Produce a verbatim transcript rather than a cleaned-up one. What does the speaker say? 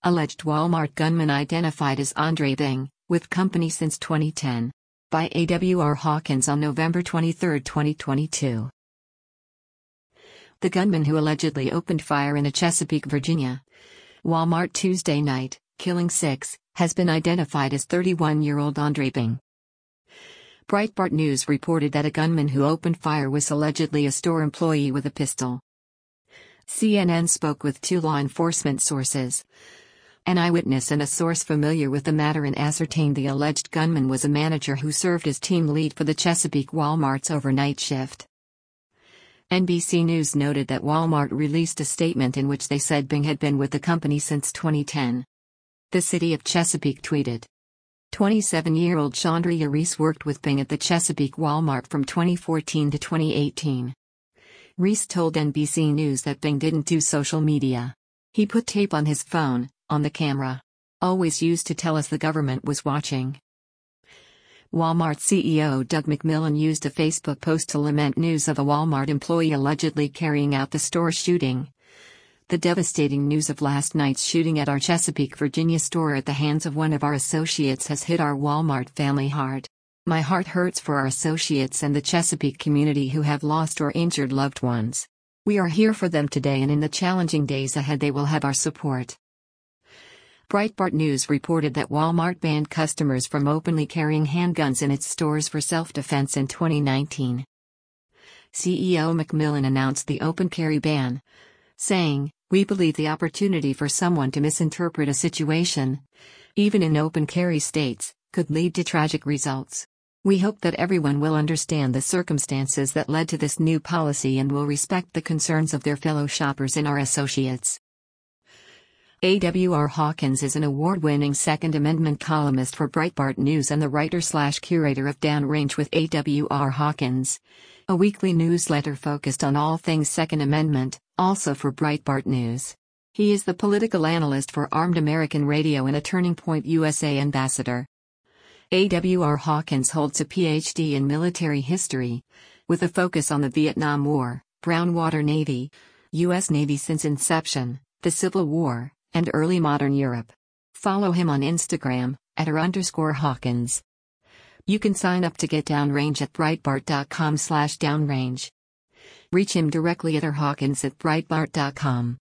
Alleged Walmart gunman identified as Andre Bing, with company since twenty ten. By A W R Hawkins on November twenty-third, twenty twenty-two. The gunman who allegedly opened fire in a Chesapeake, Virginia, Walmart Tuesday night, killing six, has been identified as thirty-one-year-old Andre Bing. Breitbart News reported that a gunman who opened fire was allegedly a store employee with a pistol. C N N spoke with two law enforcement sources, an eyewitness and a source familiar with the matter, and ascertained the alleged gunman was a manager who served as team lead for the Chesapeake Walmart's overnight shift. N B C News noted that Walmart released a statement in which they said Bing had been with the company since twenty ten. The city of Chesapeake tweeted, twenty-seven-year-old Chandria Reese worked with Bing at the Chesapeake Walmart from twenty fourteen to twenty eighteen. Reese told N B C News that Bing didn't do social media. He put tape on his phone, on the camera. Always used to tell us the government was watching. Walmart C E O Doug McMillon used a Facebook post to lament news of a Walmart employee allegedly carrying out the store shooting. The devastating news of last night's shooting at our Chesapeake, Virginia store at the hands of one of our associates has hit our Walmart family hard. My heart hurts for our associates and the Chesapeake community who have lost or injured loved ones. We are here for them today, and in the challenging days ahead they will have our support. Breitbart News reported that Walmart banned customers from openly carrying handguns in its stores for self-defense in twenty nineteen. C E O McMillon announced the open carry ban, saying, "We believe the opportunity for someone to misinterpret a situation, even in open carry states, could lead to tragic results. We hope that everyone will understand the circumstances that led to this new policy and will respect the concerns of their fellow shoppers and our associates." A W R Hawkins is an award-winning Second Amendment columnist for Breitbart News and the writer-slash-curator of Downrange with A W R Hawkins, a weekly newsletter focused on all things Second Amendment, also for Breitbart News. He is the political analyst for Armed American Radio and a Turning Point U S A ambassador. A W R Hawkins holds a P H D in military history, with a focus on the Vietnam War, Brown Water Navy, U S Navy since inception, the Civil War, and early modern Europe. Follow him on Instagram, at r underscore Hawkins. You can sign up to get Downrange at breitbart.com slash downrange. Reach him directly at r hawkins at breitbart dot com.